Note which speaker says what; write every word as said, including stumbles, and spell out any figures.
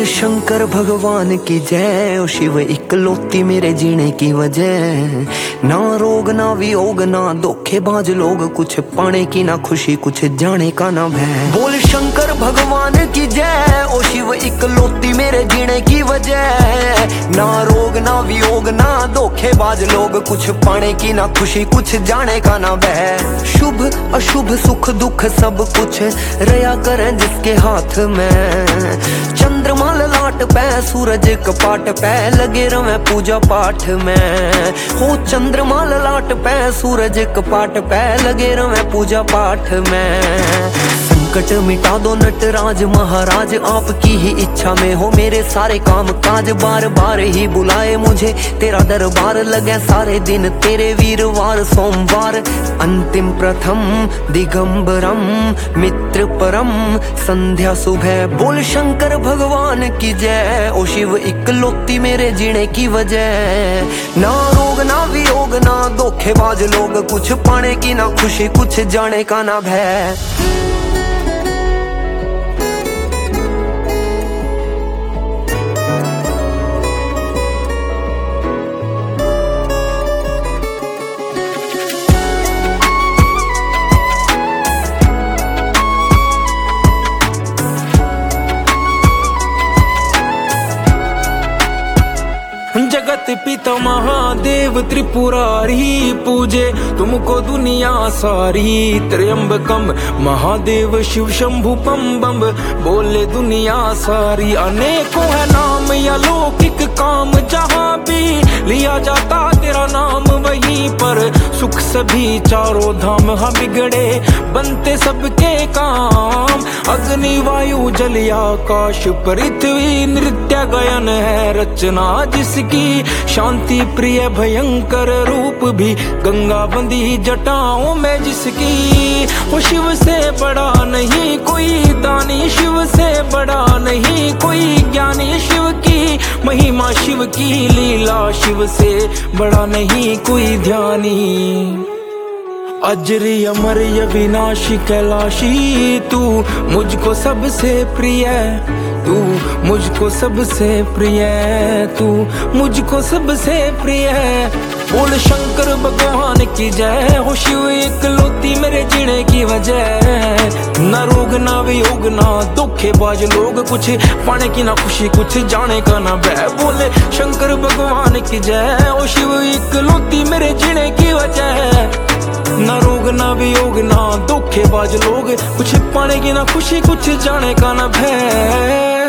Speaker 1: बोल शंकर भगवान की जय, ओ शिव इकलौती मेरे जीने की वजह। ना रोग ना वियोग ना धोखेबाज लोग, कुछ पाने की ना खुशी कुछ जाने का ना भय। बोल शंकर भगवान की जय, ओ शिव इकलौती मेरे जीने की वजह। ना रोग ना वियोग ना धोखेबाज लोग, कुछ पाने की ना खुशी कुछ जाने का ना भय। शुभ अशुभ सुख दुख सब कुछ रया करें जिसके हाथ में। चंद्रमा ललाट पे सूरज कपाट पे लगे रवे पूजा पाठ में। हो चंद्रमा ललाट पे सूरज कपाट पे लगे रवे पूजा पाठ में। संकट मिटा दो नटराज महाराज, आपकी ही इच्छा में हो मेरे सारे काम काज। बार बार ही बुलाए मुझे तेरा दरबार, लगे सारे दिन तेरे वीरवार सोमवार। अंतिम प्रथम दिगंबरम मित्र परम संध्या सुबह। बोल शंकर भगवान की जय, ओ शिव इकलौती मेरे जीने की वजह। ना रोग ना वियोग ना धोखेबाज लोग, कुछ पाने की ना खुशी कुछ जाने का ना भय।
Speaker 2: जगत पिता महादेव त्रिपुरारी, पूजे तुमको दुनिया सारी। त्र्यंबकम महादेव शिव शंभु पम बम, बोले दुनिया सारी। अनेकों है नाम या लौकिक काम, जहाँ भी लिया जाता तेरा नाम वहीं पर सुख सभी चारों धाम। हाँ बिगड़े बनते सबके काम, अग्नि वायु जल आकाश पृथ्वी नृत्य गायन है रचना जिसकी। शांति प्रिय भयंकर रूप भी गंगा बंदी जटाओं में जिसकी। वो शिव से बड़ा नहीं कोई दानी, शिव से बड़ा नहीं कोई ज्ञानी। शिव की महिमा शिव की लीला, शिव से बड़ा नहीं कोई ध्यानी। अजरी अमर अविनाशी कैलाशी, तू मुझको सबसे प्रिय। तू मुझको सबसे प्रिय, तू मुझको सबसे प्रिय। बोल शंकर भगवान की जय, हो शिव इकलौती मेरे जीने की वजह। ना रोग ना वियोग ना धोखेबाज लोग, कुछ पाने की ना खुशी कुछ जाने का ना भय। बोले शंकर भगवान की जय, हो शिव इकलौती मेरे जीने की वजह। ना रोग ना वियोग ना धोखेबाज लोग, कुछ पाने की ना खुशी कुछ जाने का ना भय।